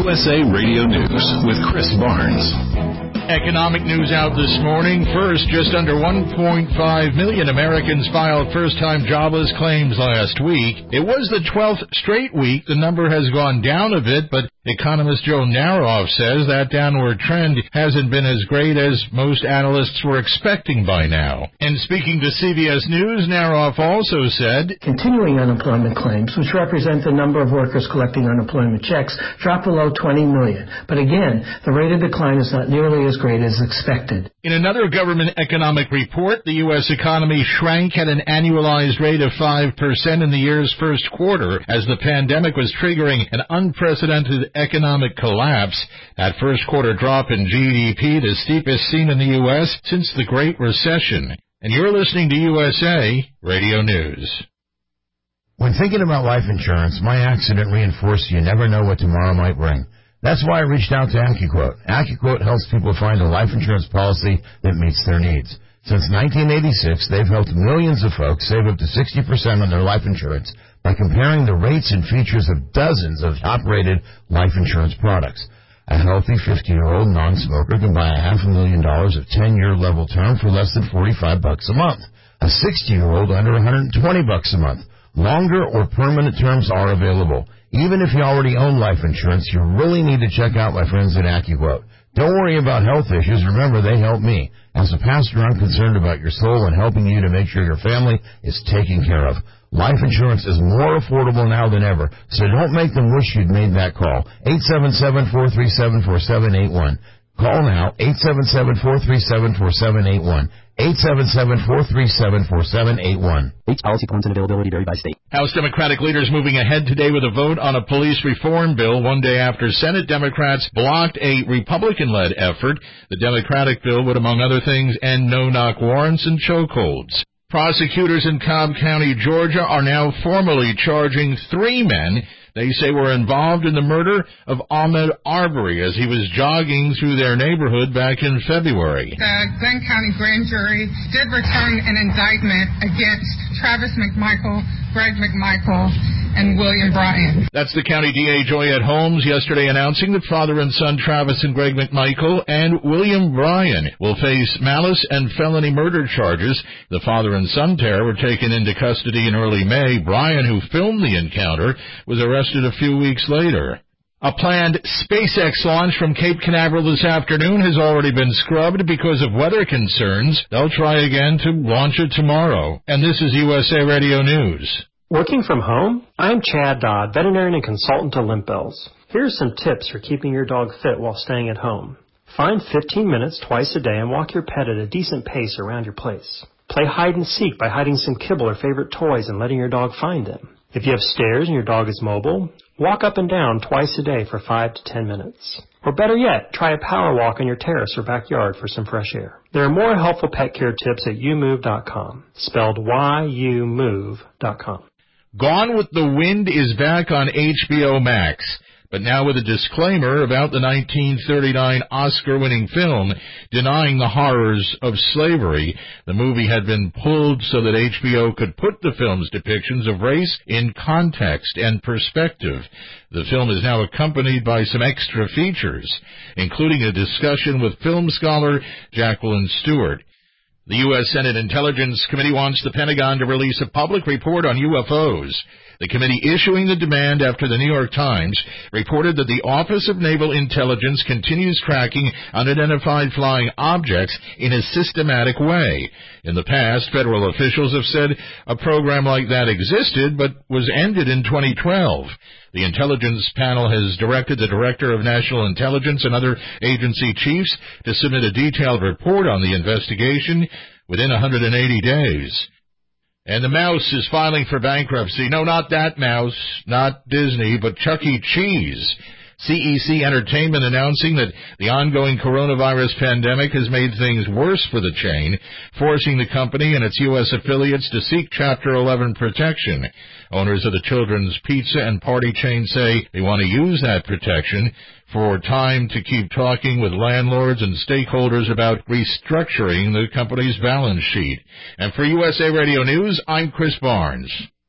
USA Radio News with Chris Barnes. Economic news out this morning. First, just under 1.5 million Americans filed first-time jobless claims last week. It was the 12th straight week. The number has gone down a bit, but economist Joe Naroff says that downward trend hasn't been as great as most analysts were expecting by now. And speaking to CBS News, Naroff also said, continuing unemployment claims, which represent the number of workers collecting unemployment checks, dropped below 20 million. But again, the rate of decline is not nearly as great as expected. In another government economic report, the U.S. economy shrank at an annualized rate of 5% in the year's first quarter as the pandemic was triggering an unprecedented economic collapse. That first quarter drop in GDP, the steepest seen in the U.S. since the Great Recession. And you're listening to USA Radio News. When thinking about life insurance, my accident reinforced you never know what tomorrow might bring. That's why I reached out to AccuQuote. AccuQuote helps people find a life insurance policy that meets their needs. Since 1986, they've helped millions of folks save up to 60% on their life insurance by comparing the rates and features of dozens of top-rated life insurance products. A healthy 50-year-old non-smoker can buy $500,000 of 10-year level term for less than $45 a month. A 60-year-old under $120 a month. Longer or permanent terms are available. Even if you already own life insurance, you really need to check out my friends at AccuQuote. Don't worry about health issues. Remember, they help me. As a pastor, I'm concerned about your soul and helping you to make sure your family is taken care of. Life insurance is more affordable now than ever, so don't make them wish you'd made that call. 877-437-4781. Call now, 877-437-4781. 877-437-4781. Each policy points and availability vary by state. House Democratic leaders moving ahead today with a vote on a police reform bill one day after Senate Democrats blocked a Republican-led effort. The Democratic bill would, among other things, end no-knock warrants and chokeholds. Prosecutors in Cobb County, Georgia, are now formally charging 3 men they say were involved in the murder of Ahmaud Arbery as he was jogging through their neighborhood back in February. The Glenn County Grand Jury did return an indictment against Travis McMichael, Greg McMichael, and William Bryan. That's the County DA Joyette Holmes yesterday announcing that father and son Travis and Greg McMichael and William Bryan will face malice and felony murder charges. The father and son pair were taken into custody in early May. Bryan, who filmed the encounter, was arrested a few weeks later. A planned SpaceX launch from Cape Canaveral this afternoon has already been scrubbed because of weather concerns. They'll try again to launch it tomorrow. And this is USA Radio News. Working from home? I'm Chad Dodd, veterinarian and consultant to Limp Bells. Here are some tips for keeping your dog fit while staying at home. Find 15 minutes twice a day and walk your pet at a decent pace around your place. Play hide and seek by hiding some kibble or favorite toys and letting your dog find them. If you have stairs and your dog is mobile, walk up and down twice a day for 5 to 10 minutes. Or better yet, try a power walk on your terrace or backyard for some fresh air. There are more helpful pet care tips at youmove.com, spelled youmove.com. Gone with the Wind is back on HBO Max, but now with a disclaimer about the 1939 Oscar-winning film denying the horrors of slavery. The movie had been pulled so that HBO could put the film's depictions of race in context and perspective. The film is now accompanied by some extra features, including a discussion with film scholar Jacqueline Stewart. The U.S. Senate Intelligence Committee wants the Pentagon to release a public report on UFOs. The committee issuing the demand after the New York Times reported that the Office of Naval Intelligence continues tracking unidentified flying objects in a systematic way. In the past, federal officials have said a program like that existed but was ended in 2012. The intelligence panel has directed the Director of National Intelligence and other agency chiefs to submit a detailed report on the investigation within 180 days. And the Mouse is filing for bankruptcy. No, not that Mouse, not Disney, but Chuck E. Cheese. CEC Entertainment announcing that the ongoing coronavirus pandemic has made things worse for the chain, forcing the company and its U.S. affiliates to seek Chapter 11 protection. Owners of the children's pizza and party chain say they want to use that protection for time to keep talking with landlords and stakeholders about restructuring the company's balance sheet. And for USA Radio News, I'm Chris Barnes.